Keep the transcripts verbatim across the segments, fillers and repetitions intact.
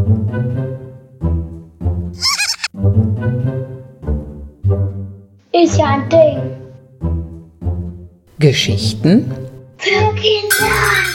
Ist ja ein Ding. Geschichten Für Kinder.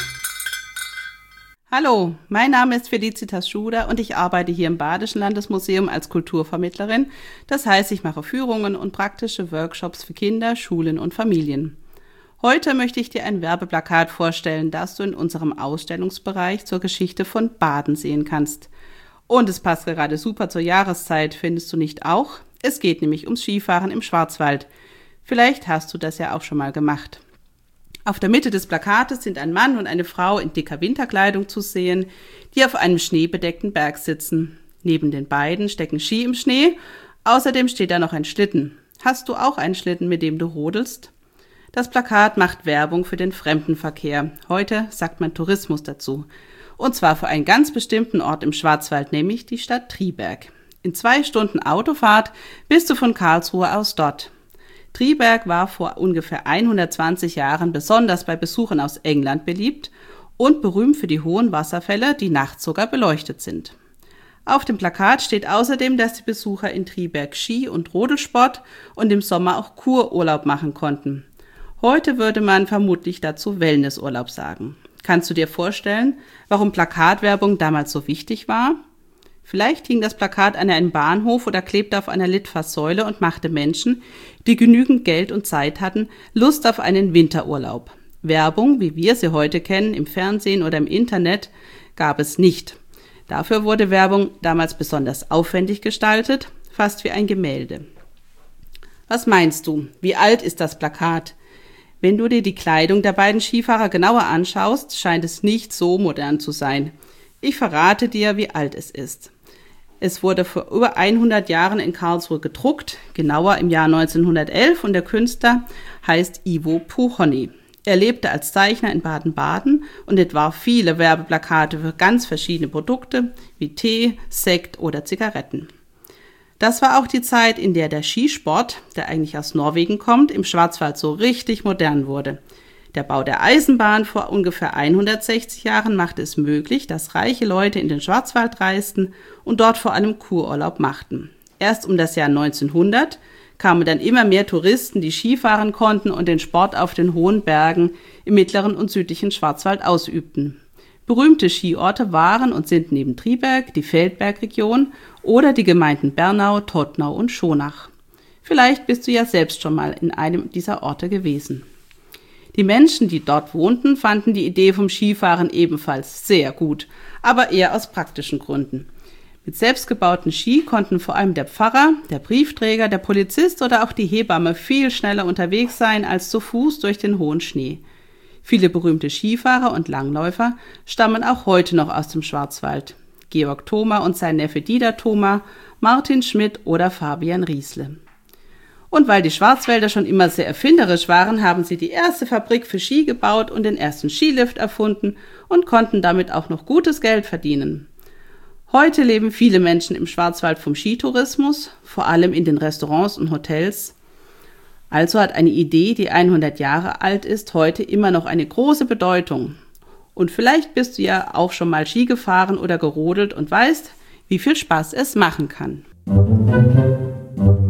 Hallo, mein Name ist Felicitas Schuder und ich arbeite hier im Badischen Landesmuseum als Kulturvermittlerin. Das heißt, ich mache Führungen und praktische Workshops für Kinder, Schulen und Familien. Heute möchte ich dir ein Werbeplakat vorstellen, das du in unserem Ausstellungsbereich zur Geschichte von Baden sehen kannst. Und es passt gerade super zur Jahreszeit, findest du nicht auch? Es geht nämlich ums Skifahren im Schwarzwald. Vielleicht hast du das ja auch schon mal gemacht. Auf der Mitte des Plakates sind ein Mann und eine Frau in dicker Winterkleidung zu sehen, die auf einem schneebedeckten Berg sitzen. Neben den beiden stecken Ski im Schnee, außerdem steht da noch ein Schlitten. Hast du auch einen Schlitten, mit dem du rodelst? Das Plakat macht Werbung für den Fremdenverkehr. Heute sagt man Tourismus dazu. Und zwar für einen ganz bestimmten Ort im Schwarzwald, nämlich die Stadt Triberg. In zwei Stunden Autofahrt bist du von Karlsruhe aus dort. Triberg war vor ungefähr hundertzwanzig Jahren besonders bei Besuchern aus England beliebt und berühmt für die hohen Wasserfälle, die nachts sogar beleuchtet sind. Auf dem Plakat steht außerdem, dass die Besucher in Triberg Ski- und Rodelsport und im Sommer auch Kururlaub machen konnten. Heute würde man vermutlich dazu Wellnessurlaub sagen. Kannst du dir vorstellen, warum Plakatwerbung damals so wichtig war? Vielleicht hing das Plakat an einem Bahnhof oder klebte auf einer Litfaßsäule und machte Menschen, die genügend Geld und Zeit hatten, Lust auf einen Winterurlaub. Werbung, wie wir sie heute kennen, im Fernsehen oder im Internet, gab es nicht. Dafür wurde Werbung damals besonders aufwendig gestaltet, fast wie ein Gemälde. Was meinst du? Wie alt ist das Plakat? Wenn du dir die Kleidung der beiden Skifahrer genauer anschaust, scheint es nicht so modern zu sein. Ich verrate dir, wie alt es ist. Es wurde vor über hundert Jahren in Karlsruhe gedruckt, genauer im Jahr neunzehnhundertelf, und der Künstler heißt Ivo Puchony. Er lebte als Zeichner in Baden-Baden und entwarf viele Werbeplakate für ganz verschiedene Produkte wie Tee, Sekt oder Zigaretten. Das war auch die Zeit, in der der Skisport, der eigentlich aus Norwegen kommt, im Schwarzwald so richtig modern wurde. Der Bau der Eisenbahn vor ungefähr hundertsechzig Jahren machte es möglich, dass reiche Leute in den Schwarzwald reisten und dort vor allem Kururlaub machten. Erst um das Jahr neunzehnhundert kamen dann immer mehr Touristen, die Skifahren konnten und den Sport auf den hohen Bergen im mittleren und südlichen Schwarzwald ausübten. Berühmte Skiorte waren und sind neben Triberg die Feldbergregion oder die Gemeinden Bernau, Todtnau und Schonach. Vielleicht bist du ja selbst schon mal in einem dieser Orte gewesen. Die Menschen, die dort wohnten, fanden die Idee vom Skifahren ebenfalls sehr gut, aber eher aus praktischen Gründen. Mit selbstgebauten Ski konnten vor allem der Pfarrer, der Briefträger, der Polizist oder auch die Hebamme viel schneller unterwegs sein als zu Fuß durch den hohen Schnee. Viele berühmte Skifahrer und Langläufer stammen auch heute noch aus dem Schwarzwald. Georg Thoma und sein Neffe Dieter Thoma, Martin Schmidt oder Fabian Riesle. Und weil die Schwarzwälder schon immer sehr erfinderisch waren, haben sie die erste Fabrik für Ski gebaut und den ersten Skilift erfunden und konnten damit auch noch gutes Geld verdienen. Heute leben viele Menschen im Schwarzwald vom Skitourismus, vor allem in den Restaurants und Hotels. Also hat eine Idee, die hundert Jahre alt ist, heute immer noch eine große Bedeutung. Und vielleicht bist du ja auch schon mal Ski gefahren oder gerodelt und weißt, wie viel Spaß es machen kann.